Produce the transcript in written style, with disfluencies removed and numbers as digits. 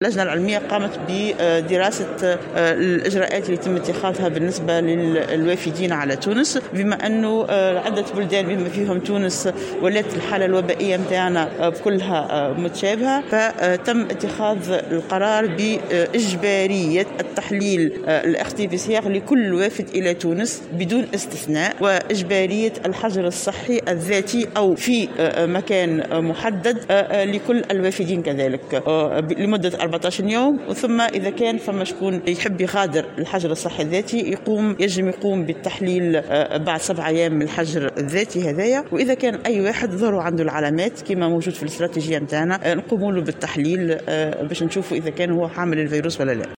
اللجنة العلمية قامت بدراسة الإجراءات اللي يتم اتخاذها بالنسبة للوافدين على تونس، بما أنه عدة بلدان بما فيهم تونس ولات الحالة الوبائية متاعنا كلها متشابهة، فتم اتخاذ القرار بإجبارية التحليل الاختباسيغ لكل وافد إلى تونس بدون استثناء، وإجبارية الحجر الصحي الذاتي أو في مكان محدد لكل الوافدين كذلك لمدة 14 يوم. ثم إذا كان فما شكون يحب يغادر الحجر الصحي الذاتي يجب يقوم بالتحليل بعد 7 أيام من الحجر الذاتي هذايا. وإذا كان أي واحد ظهر عنده العلامات كما موجود في الاستراتيجية متاعنا نقوم له بالتحليل باش نشوفوا إذا كان هو حامل الفيروس ولا لا.